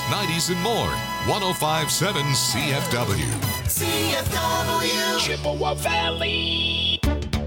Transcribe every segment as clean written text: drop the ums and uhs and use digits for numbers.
90s, and more. 1057 CFW. CFW. Chippewa Valley.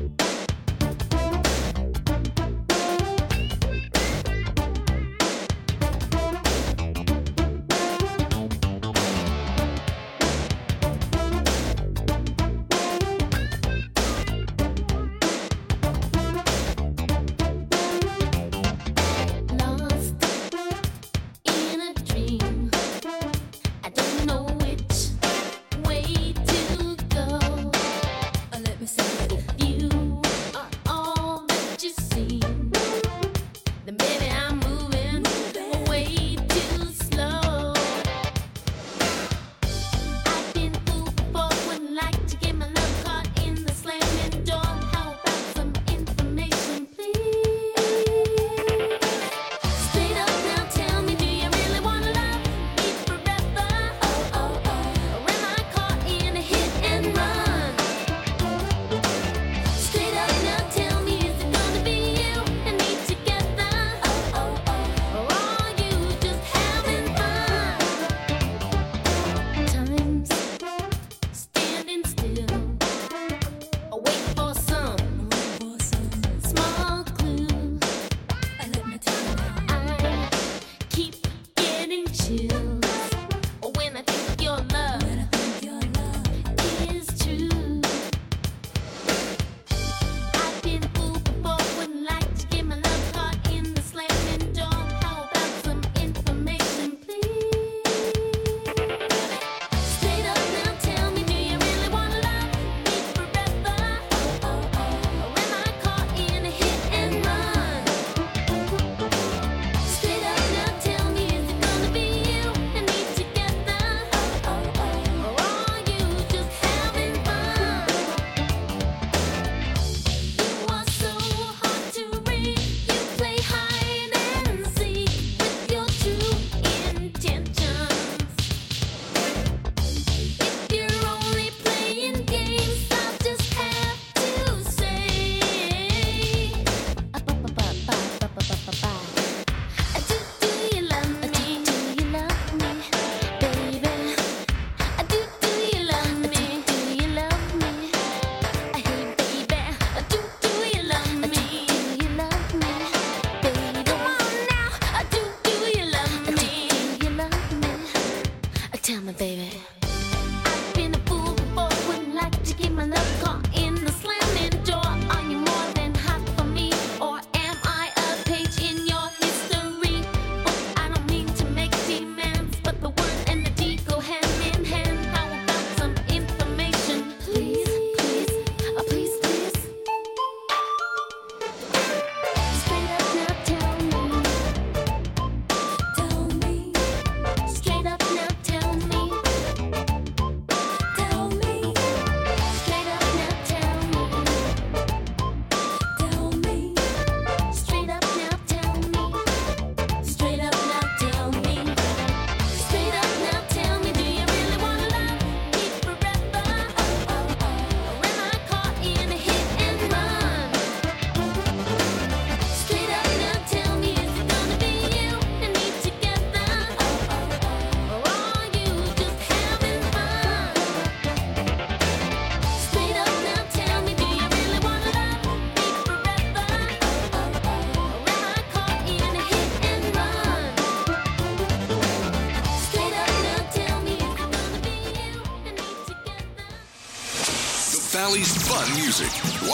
Valley's fun music.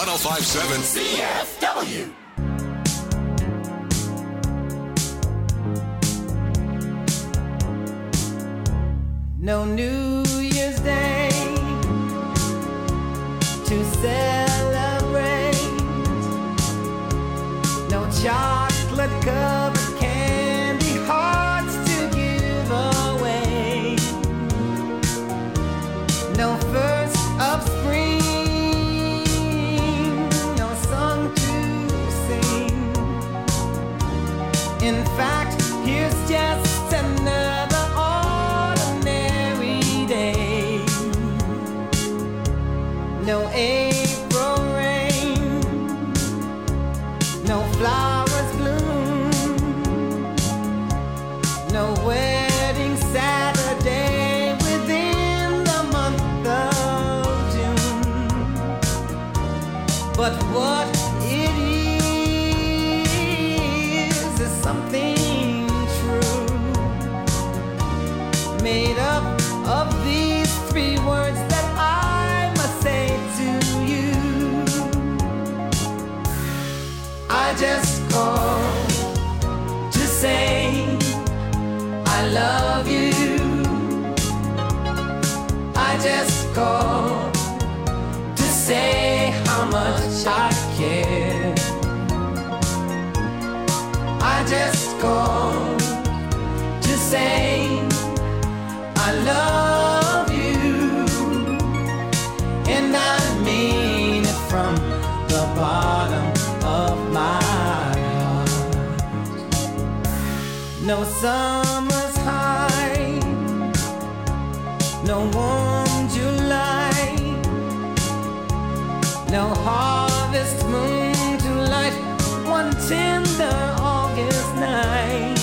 1057 CFW. No New Year's Day to celebrate. No chocolate covered candy hearts to give away. No first of spring, no song to sing. In fact, here's just another ordinary day. No April rain, no flowers bloom, no wedding But what it is something true, made up of these three words that I must say to you. I just called to say I love you. I just called to say how much I care. I just called to say I love you, and I mean it from the bottom of my heart. No summer's high, no warm July, no harvest moon to light one tender August night,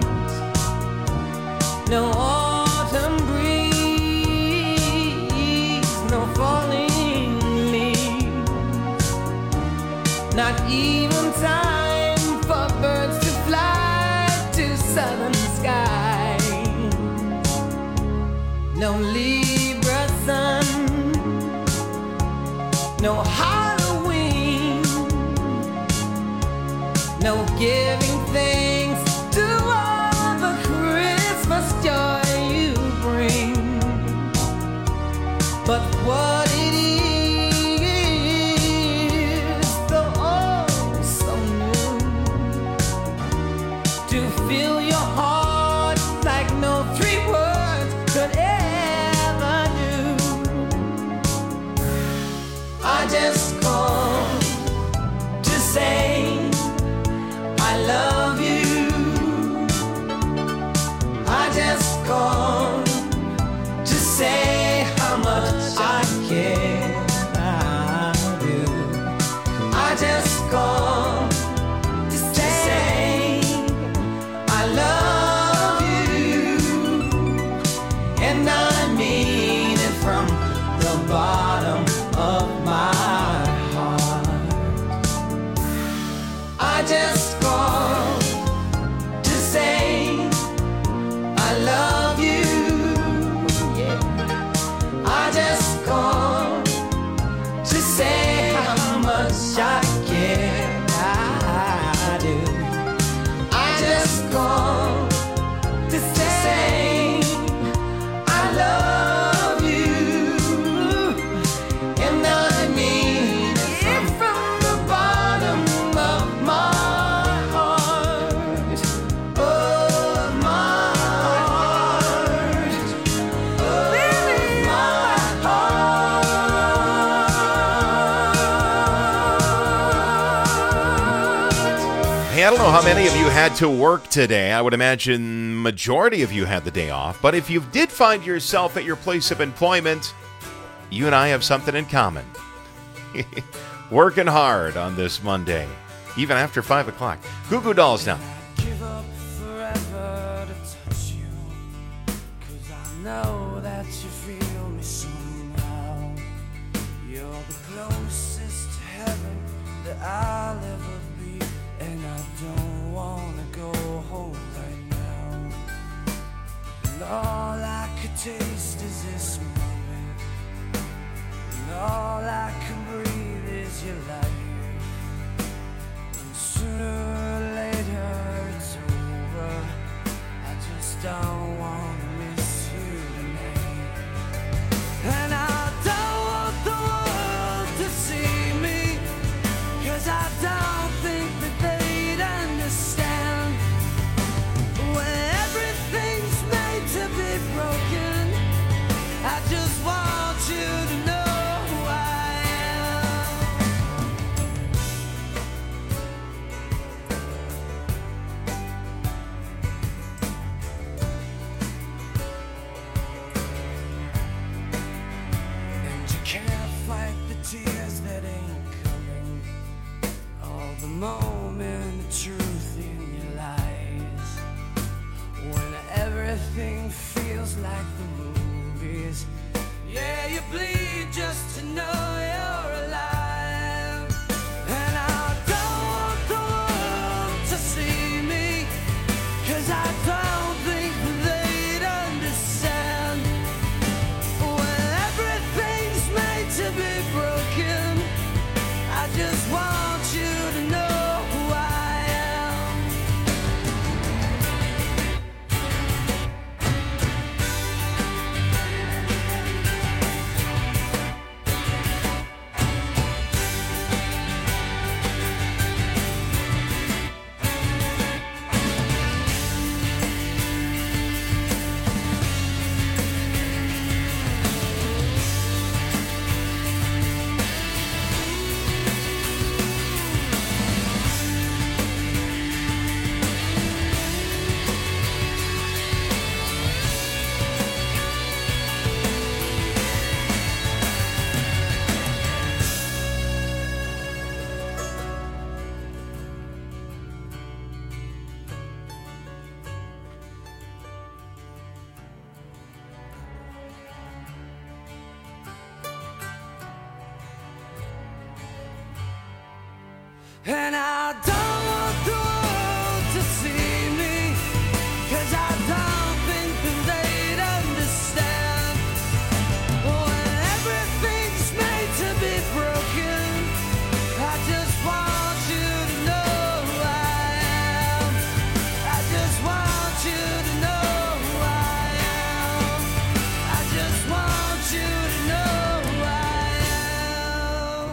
no autumn breeze, no falling leaves, not even time for birds to fly to southern skies, no Libra sun, no Halloween, no giving thanks to all the Christmas joy you bring. But what it is, though oh so new, to fill your heart like no three words could ever do. I just called to say I love you. I just called to say how much I care. I do. I just called to say I love you, and I mean it from the bottom of my heart. I just called to say I love you. Yeah. I just called to say how much I care. I do. I just called to say I love you, and I mean it from the bottom of my heart, of my heart, of my heart. Hey, I don't know how many of you had to work today. I would imagine majority of you had the day off. But if you did find yourself at your place of employment, you and I have something in common. Working hard on this Monday, even after 5 o'clock. Goo Goo Dolls now. Give up forever to touch you, 'cause I know that you feel me somehow. You're the closest to heaven that I'll ever be, and I don't wanna go home right now. And all I could taste is this moment, and all I can breathe is your life. And sooner or later it's over. I just don't wanna miss you tonight. And I don't want the world to see me, 'cause I don't think that they'd understand. When everything's made to be broken, I just want you to know who I am. And you can't fight the tears that ain't coming, all the moment of truth in your lies. When everything feels like the movies, yeah, you bleed just to know you're alive. And I don't want the world to see me, 'cause I don't think that they'd understand. When everything's made to be broken, I just want you to know who I am. I just want you to know who I am. I just want you to know who I am.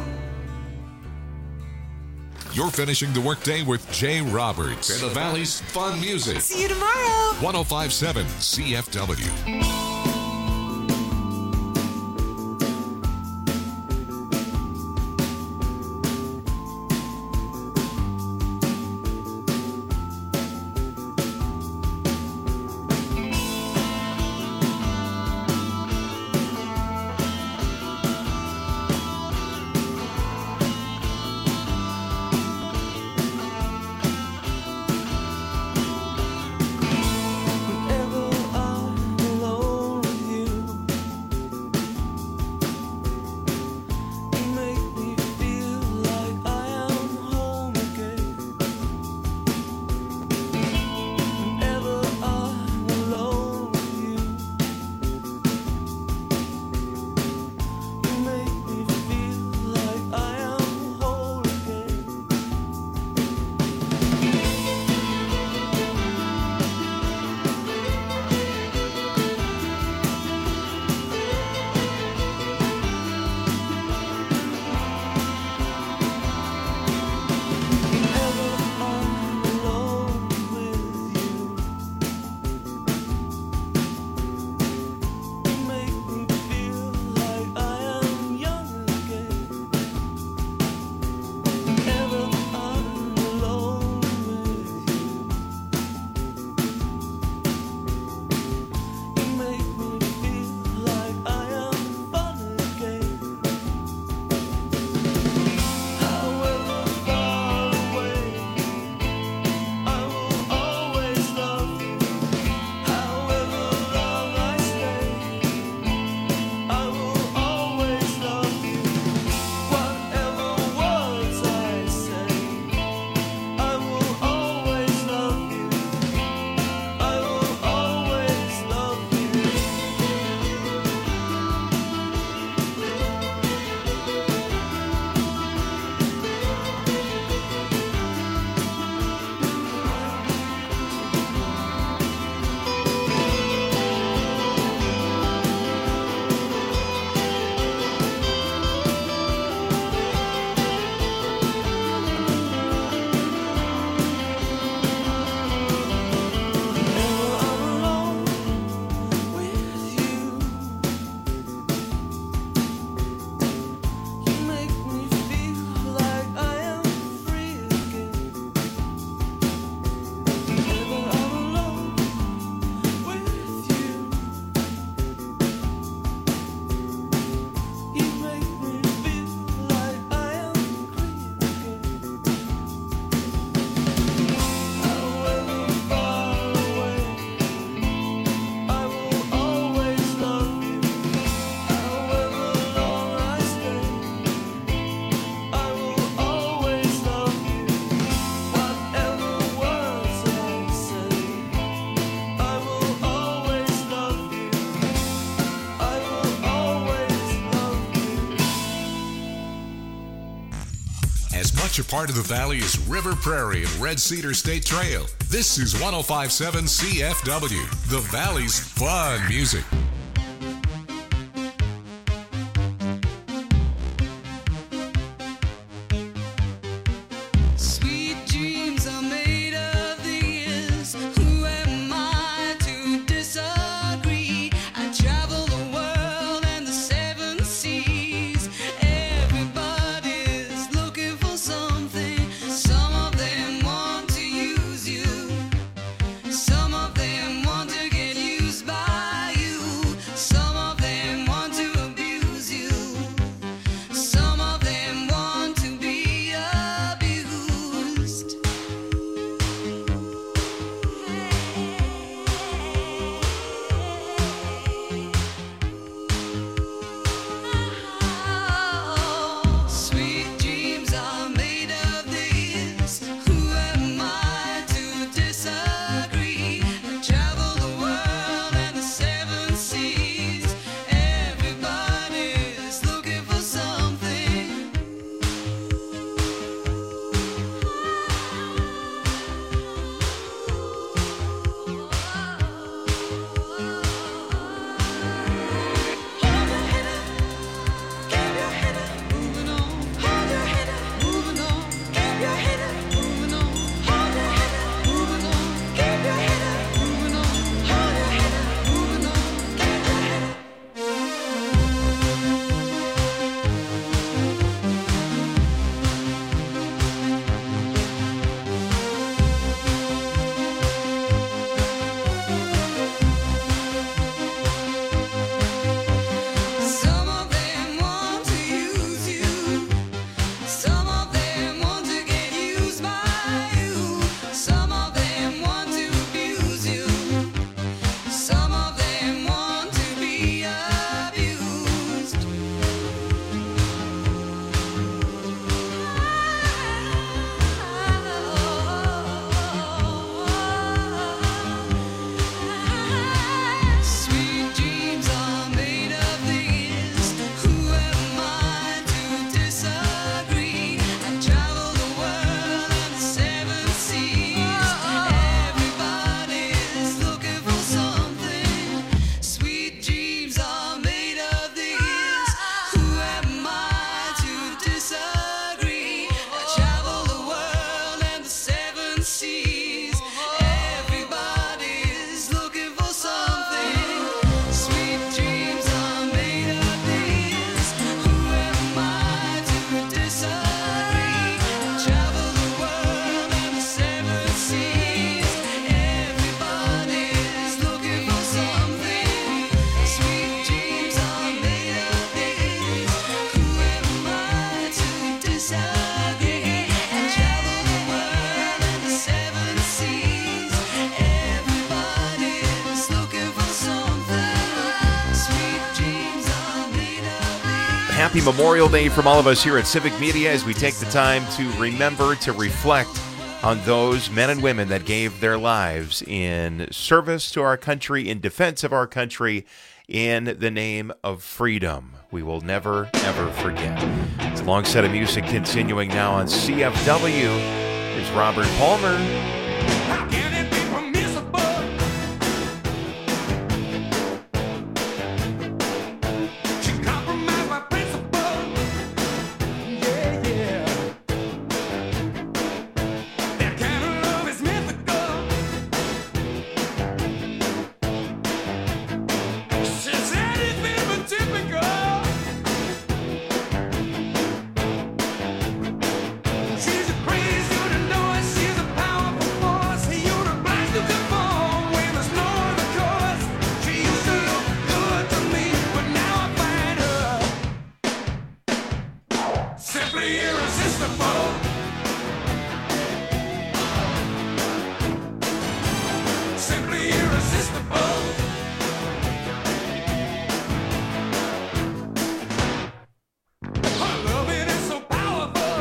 You're finishing the workday with Jay Roberts and the Valley's fun music. See you tomorrow. 1057 CFW. Whenever I'm alone with you, you make me feel like I am home again. Whenever I'm alone with you, you make me feel like I am whole again. Whenever I'm alone with you, you make me feel like I am young again. Whenever I'm alone with you, you make me feel like I am fun again. However far away, I will always love you. However long I stay, I will always love you. Whatever words I say, I will always love you. I will always love you. Whenever I'm alone with you, you make me feel like I am free again. Whenever I'm alone with you, you make me feel like I am free again. However far away, I will always love you. However long I stay, I will always love you. Whatever words I say, I will always love you. I will always love you. As much a part of the Valley as River Prairie and Red Cedar State Trail, this is 1057 CFW, the Valley's fun music. Sweet dreams are made of these. Who am I to disagree? I travel the world and the seven seas. Everybody's looking for something. Some of them want to use you. Some of them want to get used by you. Some of them want to abuse you. Some of them want to be abused. Sweet dreams are made of these. disagree. I travel the world and the seven seas. Everybody's looking for something. Hold your head up, keep your head up, moving on. Hold your head up, moving on. Keep your head up, moving on. Hold your head up, moving on. Keep your head up, moving on. Hold your head up, moving on. Keep your head up. Some of them want to use you. Some of them want to get used by you. Some of them want to abuse you. Some of them want to be abused. Sweet dreams are made of this. Who am I to disagree? I travel the world and the seven seas. Everybody's looking for something. Sweet dreams are made of this. Who am I to disagree? I travel the world and the seven seas. Everybody's looking for something. Sweet dreams are made of this. Who am I to disagree? I travel the world and the seven seas. Everybody's looking for something. Sweet dreams are made of this. Who am I to disagree? I travel the world and the seven seas. Everybody's looking for something. Sweet dreams are made of this. Happy Memorial Day from all of us here at Civic Media as we take the time to remember, to reflect on those men and women that gave their lives in service to our country, in defense of our country, in the name of freedom. We will never, ever forget. It's a long set of music continuing now on CFW. Here's Robert Palmer. How can it be permissible? She compromised my principle. Yeah, yeah. That kind of love is mythical. She's anything but typical. She's a crazy to know it. She's a powerful force. You're obliged to conform when there's no other course. She used to look good to me, but now I find her simply irresistible. Simply irresistible. Her loving is so powerful.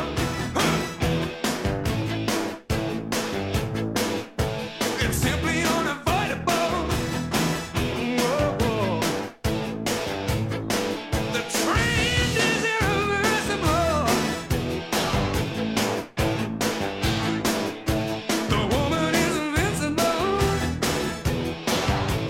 It's simply unavoidable. Whoa, whoa. The trend is irreversible. The woman is invincible.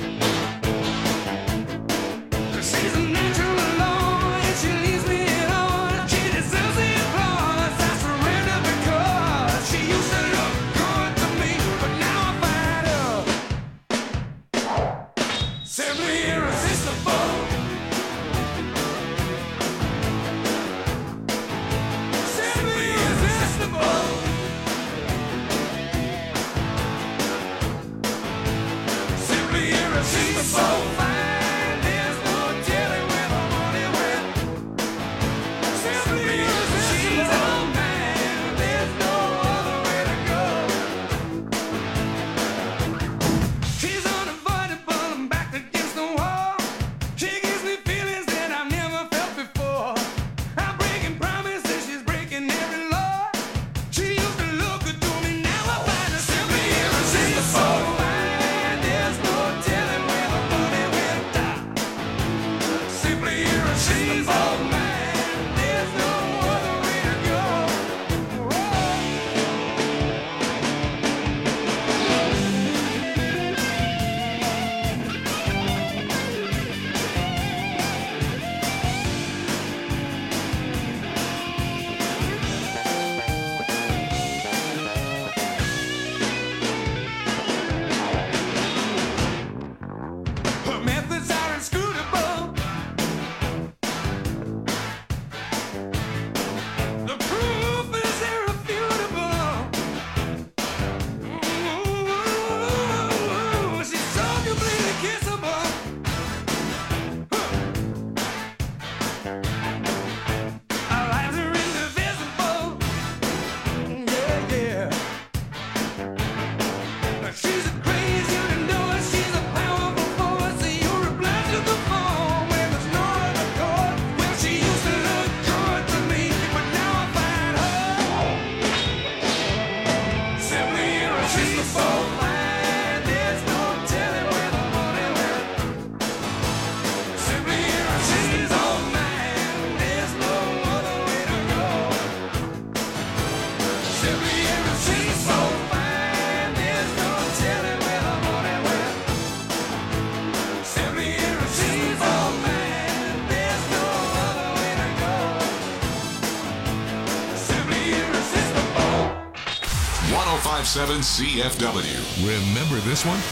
1057 CFW. Remember this one?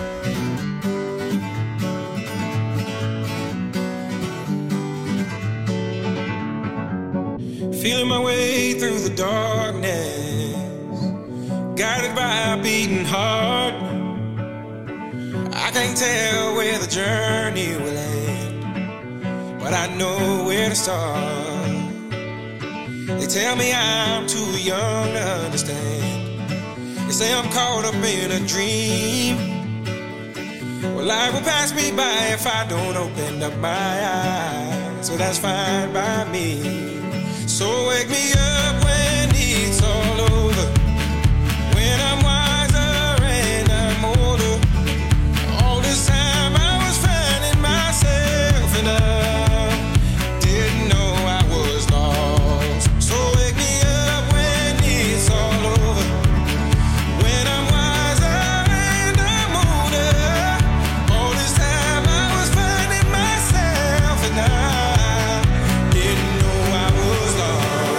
Feeling my way through the darkness, guided by a beating heart. I can't tell where the journey will end, but I know where to start. They tell me I'm too young to understand. They say I'm caught up in a dream. Well, life will pass me by if I don't open up my eyes. So that's fine by me. So wake me up when it's all over, when I'm wiser and I'm older. All this time I was finding myself and I didn't know I was lost. So wake me up when it's all over, when I'm wiser and I'm older. All this time I was finding myself and I didn't know I was lost.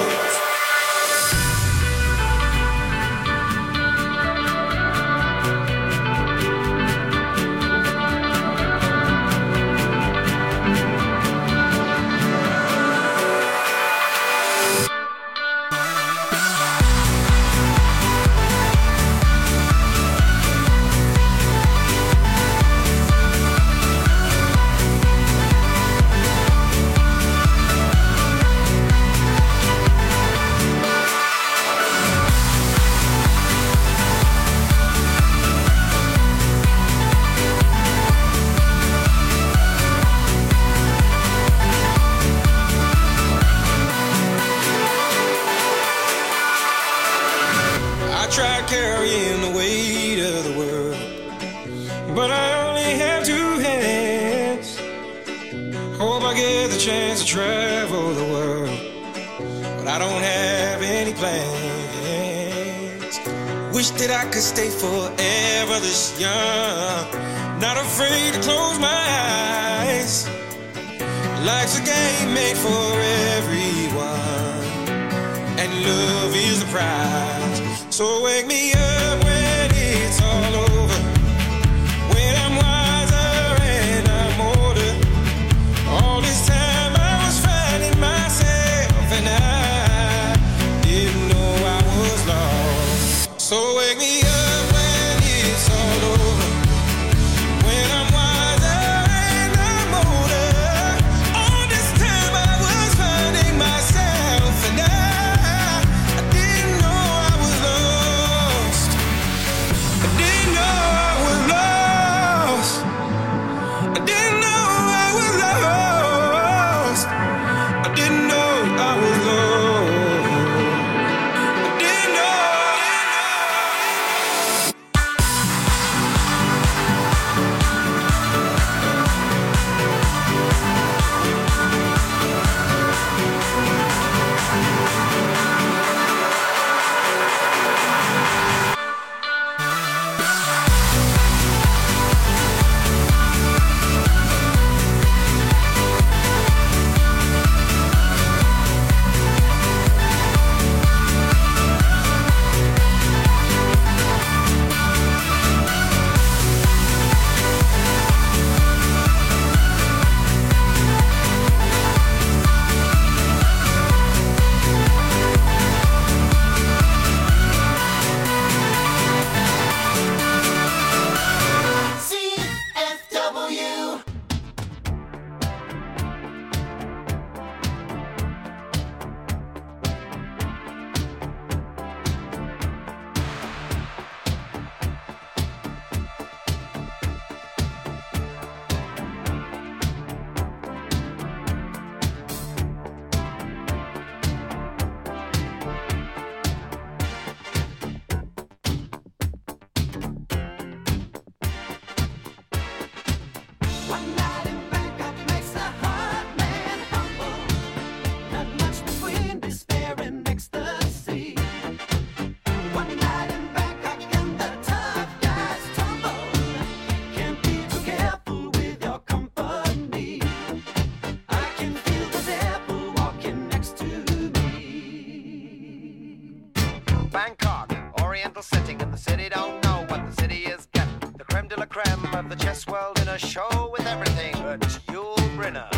I tried carrying the weight of the world, but I only have two hands. Hope I get the chance to travel the world, but I don't have any plans. Wish that I could stay forever this young, not afraid to close my eyes. Life's a game made for everyone, and love is the prize. So wake me up when it's all over, when I'm wiser and I'm older. All this time I was finding myself and I didn't know I was lost. So wake me up when it's all over, when I'm wiser and I'm older. All this time I was finding myself and I didn't know I was lost. I didn't know I was lost. I didn't know I was lost. I didn't know I was lost. I didn't know. CFW. One night in Bangkok makes a heart man humble. Not much between despair and ecstasy. One night in Bangkok and the tough guys tumble. Can't be too careful with your company. I can feel the devil walking next to me. Bangkok, oriental setting in the creme of the chess world in a show with everything but Yul Brynner.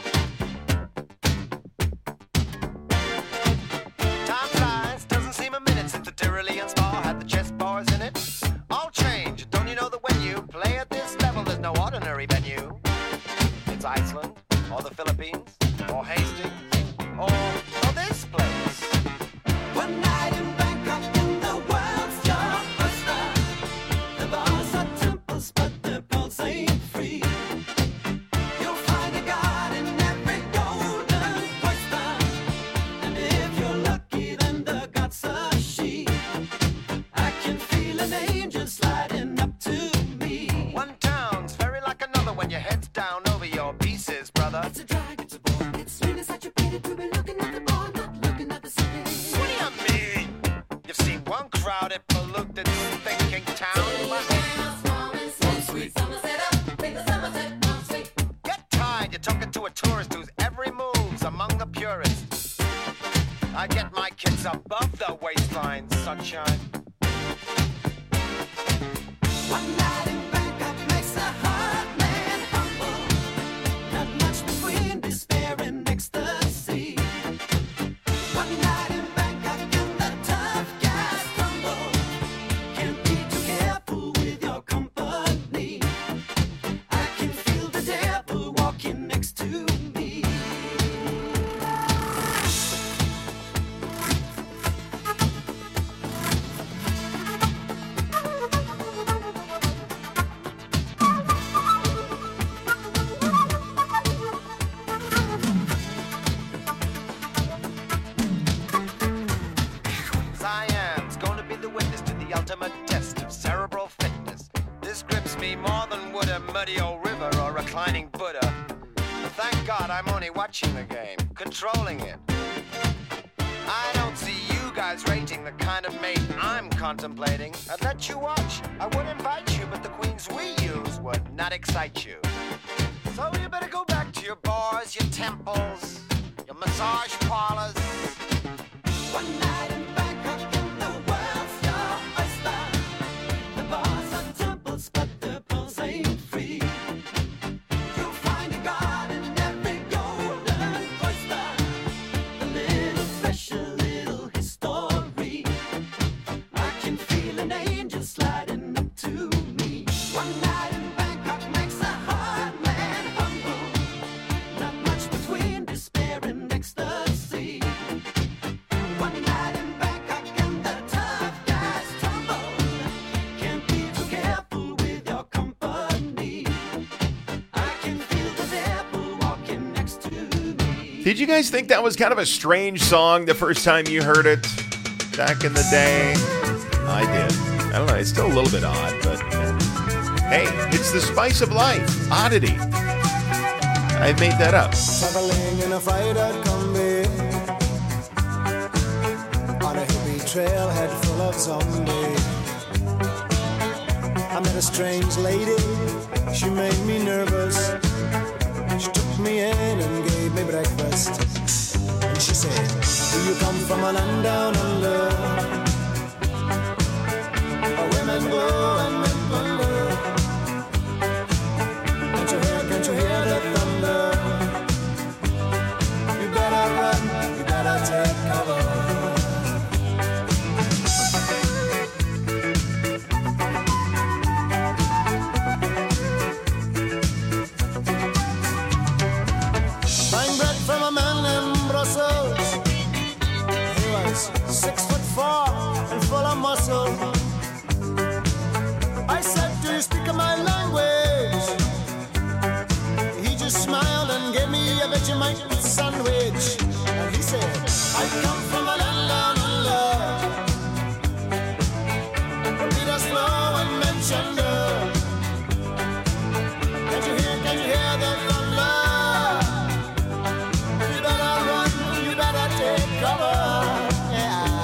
Time flies, doesn't seem a minute since the Tyrolean spa had the chess bars in it. All change, don't you know that when you play at this level, there's no ordinary venue? It's Iceland, or the Philippines, or Hastings, or this place. One night in Bangkok in the world's blockbuster. The bars are temples, but the pulse ain't free. You'll find a god in every golden oyster. And if you're lucky, then the god's a she. I can feel an angel sliding up to me. One town's very like another when your head's down over your pieces, brother. It's a drag, it's a bore. It's really such a pity to be looking at the bar, not looking at the city. What do you mean? You've seen one crowded, polluted, thinking town. Get tired, you're talking to a tourist whose every move's among the purists. I get my kids above the waistline, sunshine. One night in Bangkok makes a hard man humble. Not much between despair and ecstasy. One night in Bangkok and the tough guys tumble. Can't be too careful with your company. I can feel the devil walking next to me. Cyan's gonna be the witness to the ultimate test of cerebral fitness. This grips me more than would a muddy old river or reclining Buddha. But thank God I'm only watching the game, controlling it. I don't see you guys rating the kind of mate I'm contemplating. I'd let you watch, I would invite you, but the queens we use would not excite you. So you better go back to your bars, your temples, your massage parlors. One night in Bangkok and the world's your oyster. The bars are temples, but the pulse ain't free. You'll find a god in every golden oyster. A little special little history. I can feel an angel sliding up to me. One night in Bangkok makes a hard man humble. Not much between despair and ecstasy. One night in Bangkok and the tough guys tumble. Can't be too careful with your company. I can feel the devil walking next to me. Did you guys think that was kind of a strange song the first time you heard it back in the day? I did. I don't know. It's still a little bit odd, but hey, it's the spice of life. Oddity. I made that up. Traveling in a fried-out Kombi on a hippie trailhead full of zombies. I met a strange lady, she made me nervous. She took me in and gave me breakfast. And she said, do you come from a land down under? Where women go and men wonder. Can't you hear the thunder? You better run, you better take cover. Buying bread from a man in Brussels. He was 6'4" and full of muscle. I said, do you speak my language? He just smiled and gave me a Vegemite sandwich. And he said, I come from a land down under. From Peter's Flow and Manchester. Can you hear the thunder? You better run, you better take cover.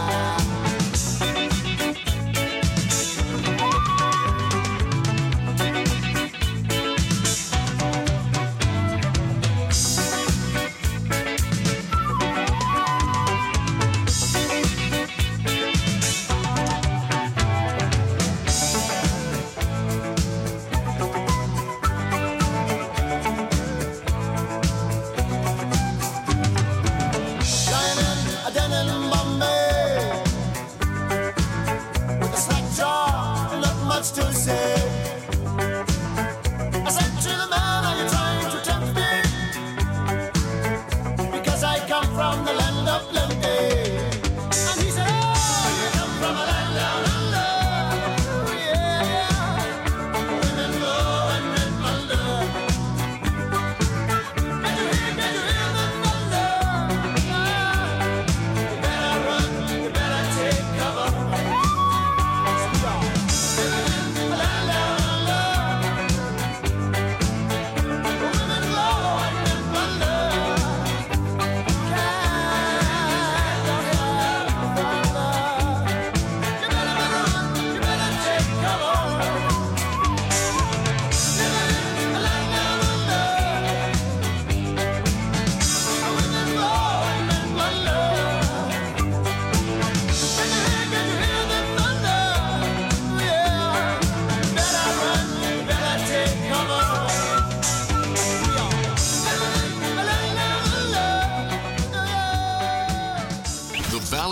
Yeah.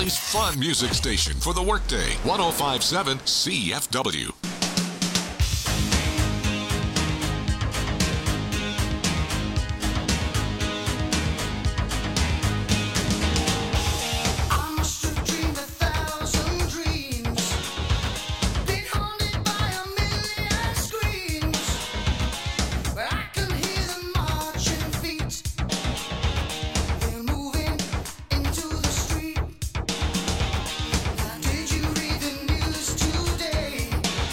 Valley's fun music station for the workday. 105.7 CFW. Did you read the news today?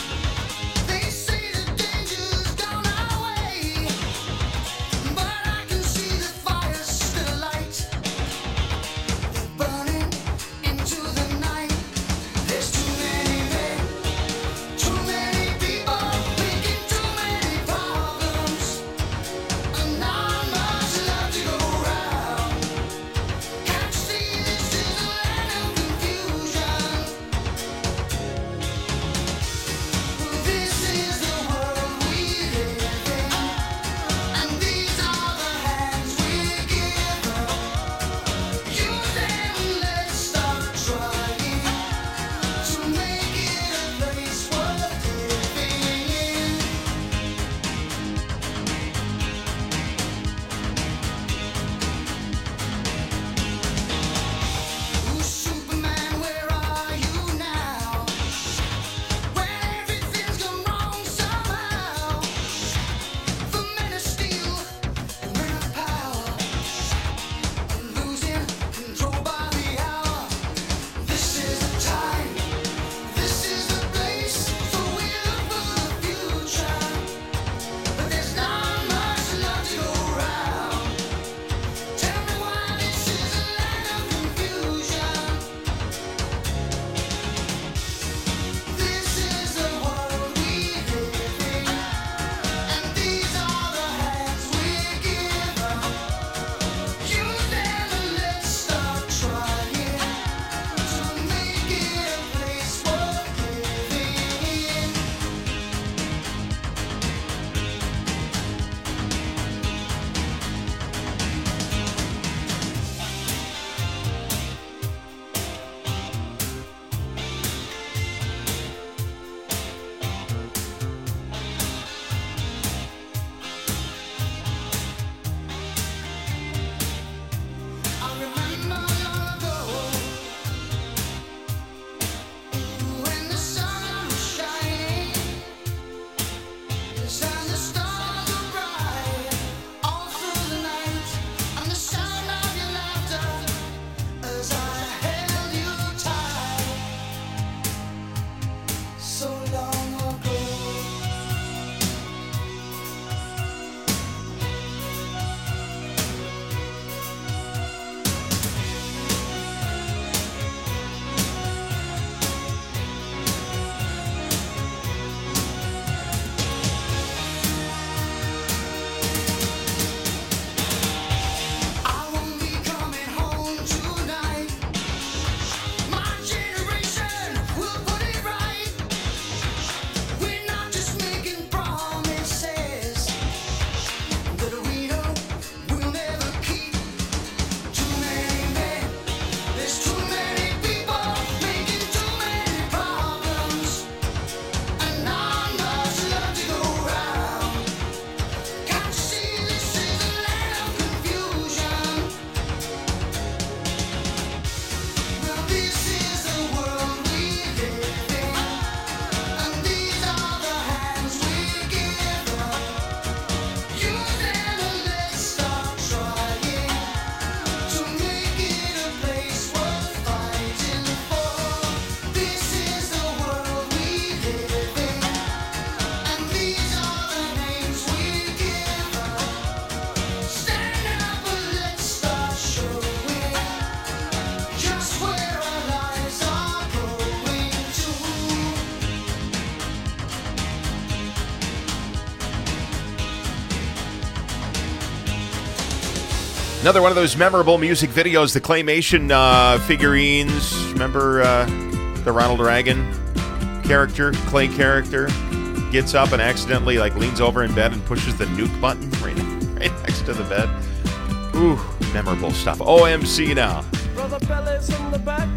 Another one of those memorable music videos, the claymation figurines. Remember the Ronald Reagan character, clay character, gets up and accidentally leans over in bed and pushes the nuke button right next to the bed. Ooh, memorable stuff. OMC now. Brother Belly's in the back,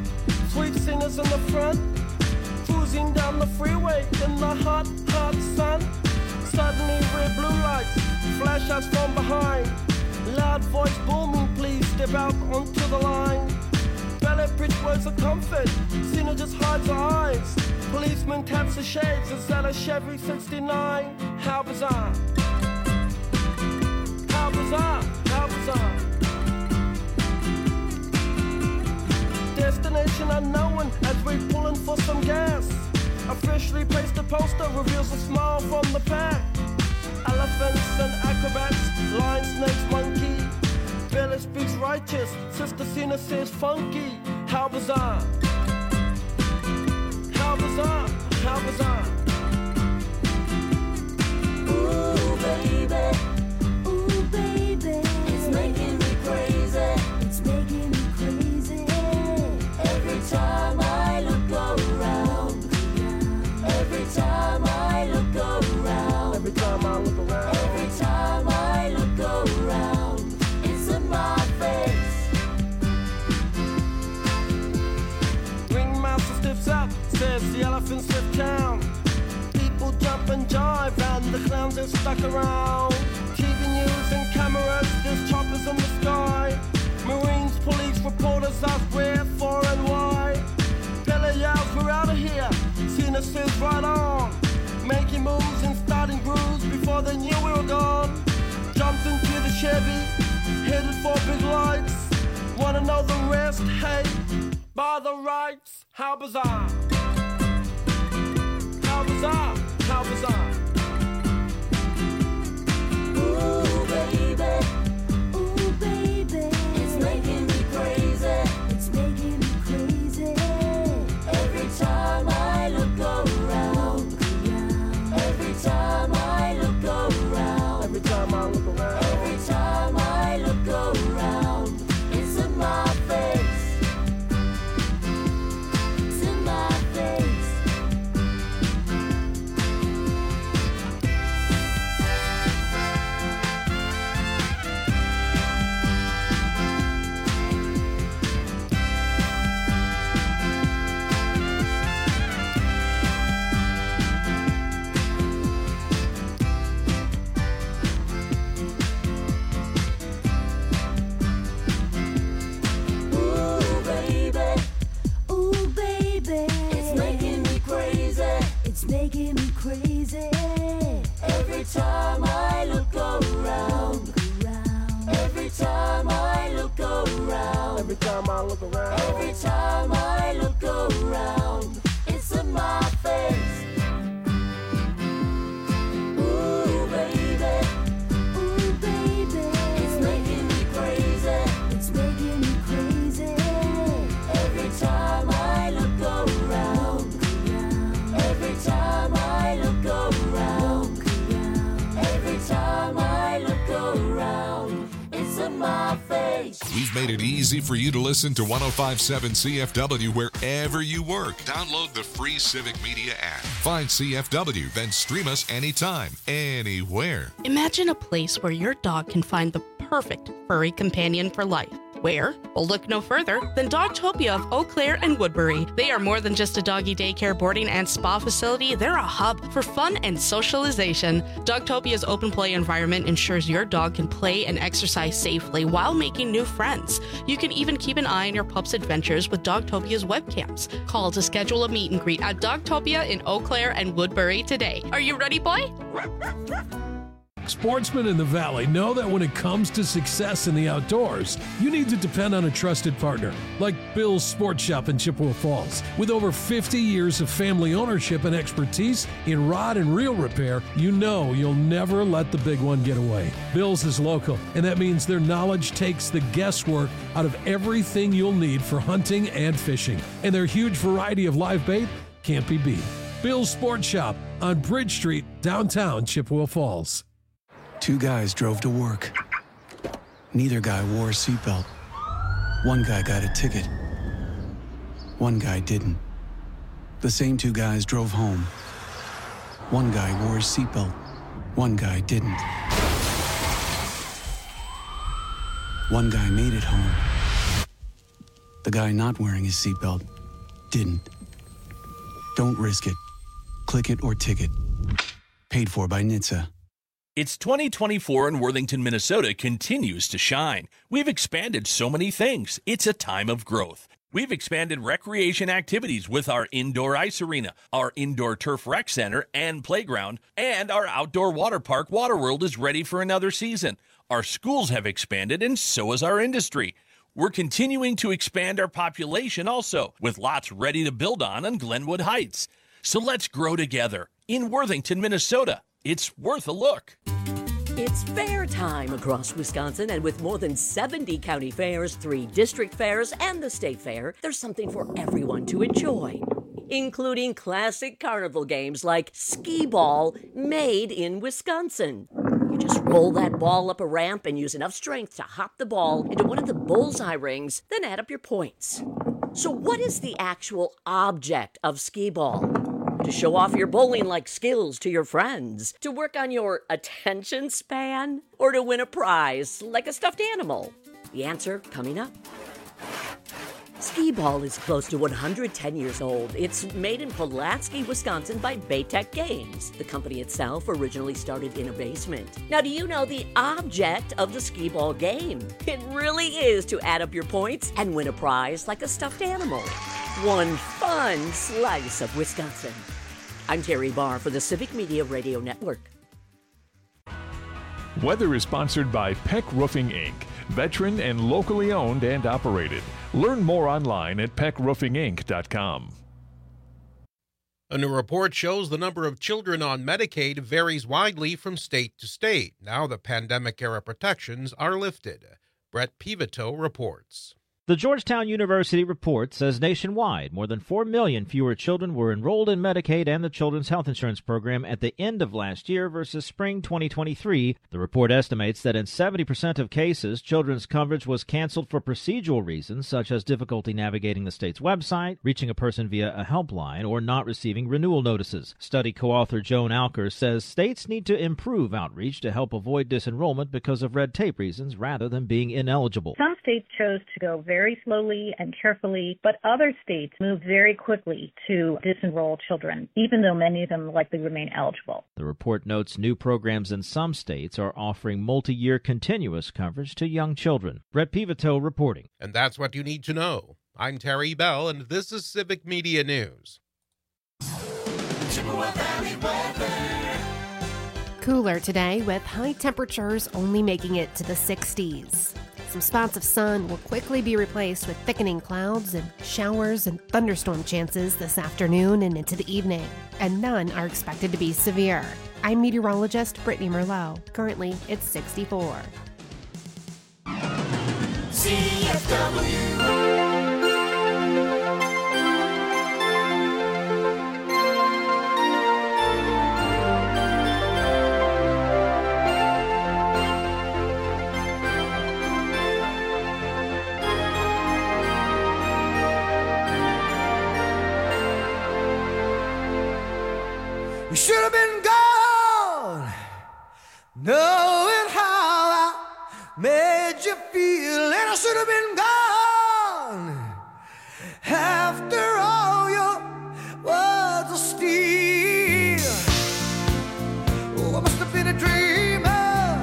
Sweet singers in the front, cruising down the freeway in the hot, hot sun. Suddenly red blue lights flash us from behind. Loud voice booming, please step out onto the line. Ballet bridge words of comfort, Cena just hides her eyes. Policeman taps the shades, is that a Chevy 69? How bizarre. How bizarre, how bizarre. Destination unknown as we're pulling for some gas. Officially placed a poster, reveals a smile from the pack. Elephants and acrobats, lion, snakes, monkey. Billy speaks righteous, Sister Cena says funky. How bizarre. How bizarre, how bizarre. Ooh, baby. Ooh, baby. It's making me crazy. It's making me crazy. Every time I look around. Every time I look around. Every time I look around. Every time I look around. It's in my face. Ringmaster stiffs up, says the elephants lift town. People jump and jive and the clowns are stuck around. TV news and cameras, there's choppers in the sky. Marines, police, reporters ask where, for and why. Pele yells, we're out of here. Cena says right on. Making moves and starting grooves before they knew we were gone. Jumped into the Chevy, headed for big lights. Wanna know the rest? Hey, by the rights. How bizarre. How bizarre, how bizarre. Ooh, baby. Ooh, baby. It's making me crazy. It's making me crazy. Every time I look around. Every time I look around. Every time I look around. Every time I look around. It's in my face. It's in my face. Ooh, baby. Ooh, baby. It's making me crazy. It's making me crazy. Every time I look around. Every time I look around. Every time I look around. Every time I look around. It's in my face. Ooh, baby. Ooh, baby. It's making me crazy. It's making me crazy. Every time I look around. Every time I look around. Every time I look around. It's in my face. We've made it easy for you to listen to 105.7 CFW wherever you work. Download the free Civic Media app. Find CFW, then stream us anytime, anywhere. Imagine a place where your dog can find the perfect furry companion for life. Where? Well, look no further than Dogtopia of Eau Claire and Woodbury. They are more than just a doggy daycare, boarding, and spa facility. They're a hub for fun and socialization. Dogtopia's open play environment ensures your dog can play and exercise safely while making new friends. You can even keep an eye on your pup's adventures with Dogtopia's webcams. Call to schedule a meet and greet at Dogtopia in Eau Claire and Woodbury today. Are you ready, boy? Sportsmen in the Valley know that when it comes to success in the outdoors, you need to depend on a trusted partner like Bill's Sports Shop in Chippewa Falls. With over 50 years of family ownership and expertise in rod and reel repair, you know you'll never let the big one get away. Bill's is local, and that means their knowledge takes the guesswork out of everything you'll need for hunting and fishing. And their huge variety of live bait can't be beat. Bill's Sports Shop on Bridge Street, downtown Chippewa Falls. Two guys drove to work. Neither guy wore a seatbelt. One guy got a ticket. One guy didn't. The same two guys drove home. One guy wore a seatbelt. One guy didn't. One guy made it home. The guy not wearing his seatbelt didn't. Don't risk it. Click it or ticket. Paid for by NHTSA. It's 2024 and Worthington, Minnesota continues to shine. We've expanded so many things. It's a time of growth. We've expanded recreation activities with our indoor ice arena, our indoor turf rec center and playground, and our outdoor water park, Waterworld, is ready for another season. Our schools have expanded, and so has our industry. We're continuing to expand our population also, with lots ready to build on Glenwood Heights. So let's grow together in Worthington, Minnesota. It's worth a look. It's fair time across Wisconsin, and with more than 70 county fairs, 3 district fairs, and the state fair, there's something for everyone to enjoy, including classic carnival games like skee ball, made in Wisconsin. You just roll that ball up a ramp and use enough strength to hop the ball into one of the bullseye rings, then add up your points. So what is the actual object of skee ball? To show off your bowling-like skills to your friends? To work on your attention span? Or to win a prize like a stuffed animal? The answer coming up. Skee ball is close to 110 years old. It's made in Pulaski, Wisconsin by Baytech Games. The company itself originally started in a basement. Now, do you know the object of the skee ball game? It really is to add up your points and win a prize like a stuffed animal. One fun slice of Wisconsin. I'm Terry Barr for the Civic Media Radio Network. Weather is sponsored by Peck Roofing, Inc., veteran and locally owned and operated. Learn more online at peckroofinginc.com. A new report shows the number of children on Medicaid varies widely from state to state. Now the pandemic-era protections are lifted. Brett Pivito reports. The Georgetown University report says nationwide, more than 4 million fewer children were enrolled in Medicaid and the Children's Health Insurance Program at the end of last year versus spring 2023. The report estimates that in 70% of cases, children's coverage was canceled for procedural reasons, such as difficulty navigating the state's website, reaching a person via a helpline, or not receiving renewal notices. Study co-author Joan Alker says states need to improve outreach to help avoid disenrollment because of red tape reasons rather than being ineligible. Some states chose to go very slowly and carefully, but other states moved very quickly to disenroll children, even though many of them likely remain eligible. The report notes new programs in some states are offering multi-year continuous coverage to young children. Brett Pivito reporting. And that's what you need to know. I'm Terry Bell, and this is Civic Media News. Chippewa Valley weather. Cooler today with high temperatures only making it to the 60s. Some spots of sun will quickly be replaced with thickening clouds and showers and thunderstorm chances this afternoon and into the evening, and none are expected to be severe. I'm meteorologist Brittany Merlot. Currently, it's 64. CFW. You should have been gone, knowing how I made you feel, and I should have been gone after all your words of steel. Oh, I must have been a dreamer,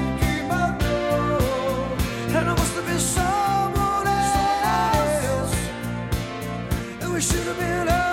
and I must have been someone else, and we should have been over.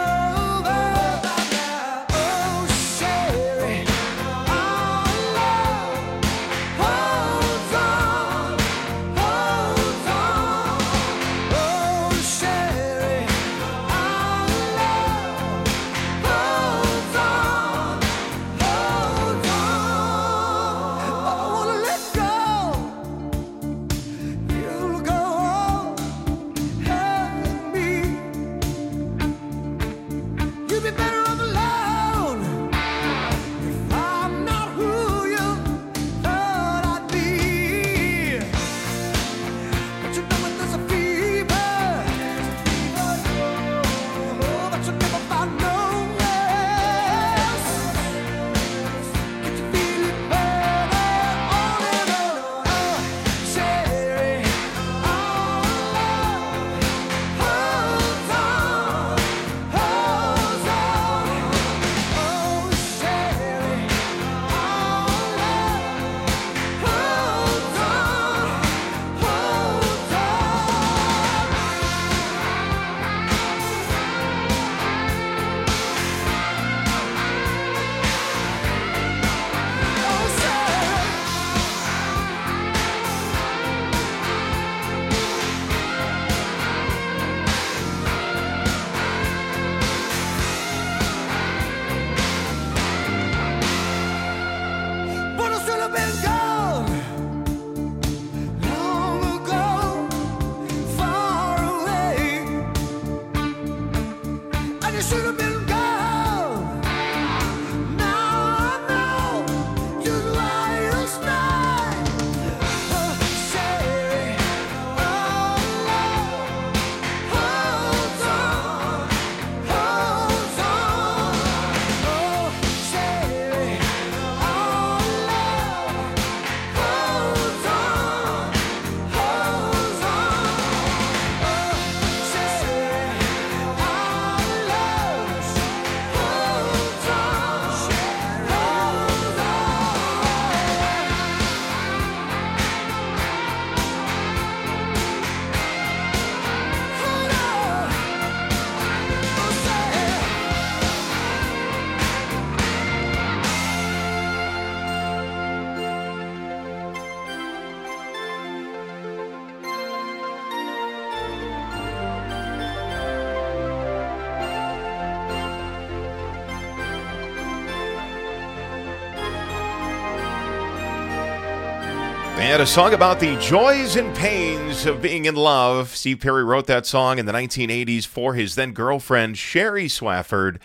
And a song about the joys and pains of being in love. Steve Perry wrote that song in the 1980s for his then girlfriend, Sherry Swafford.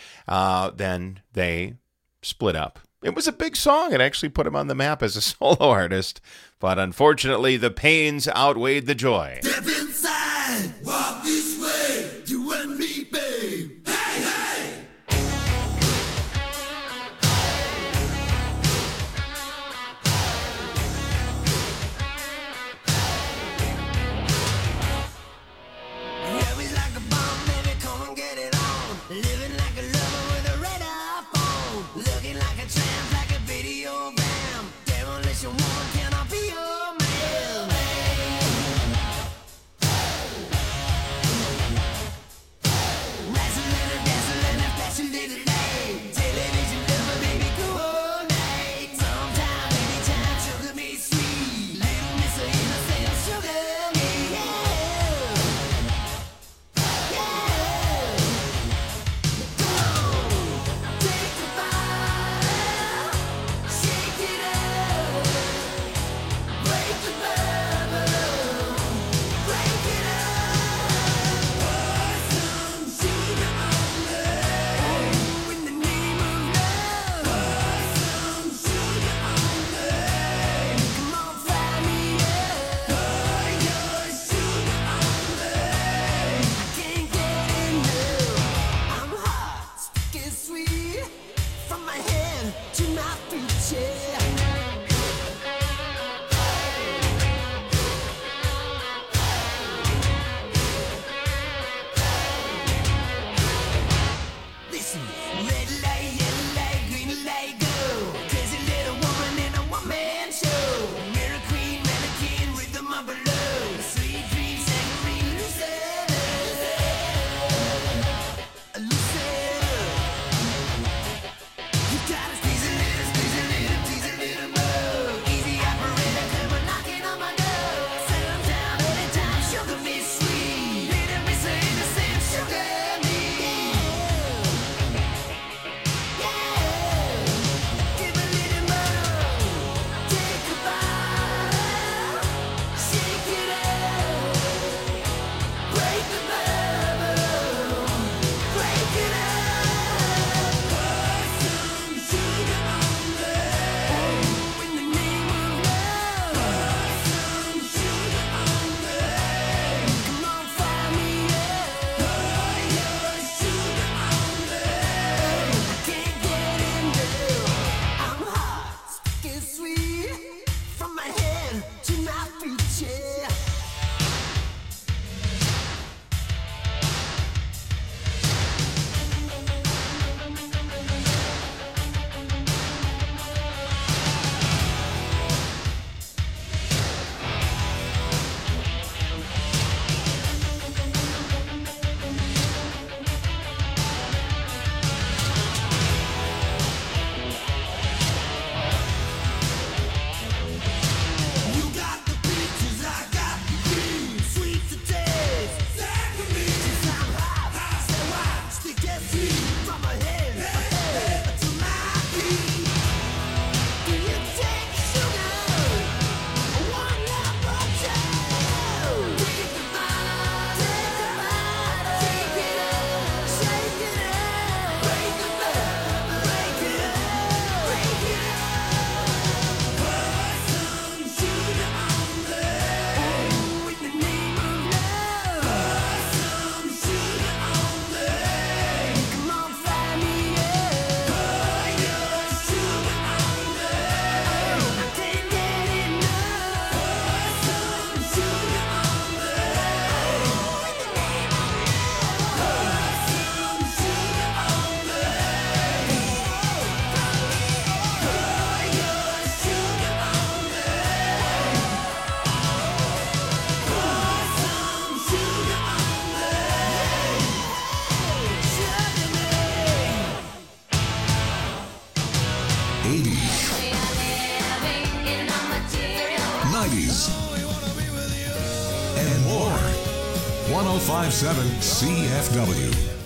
Then they split up. It was a big song. It actually put him on the map as a solo artist. But unfortunately, the pains outweighed the joy. Step inside, walk this way, you and me, babe. Hey, hey! And more. 105.7 CFW.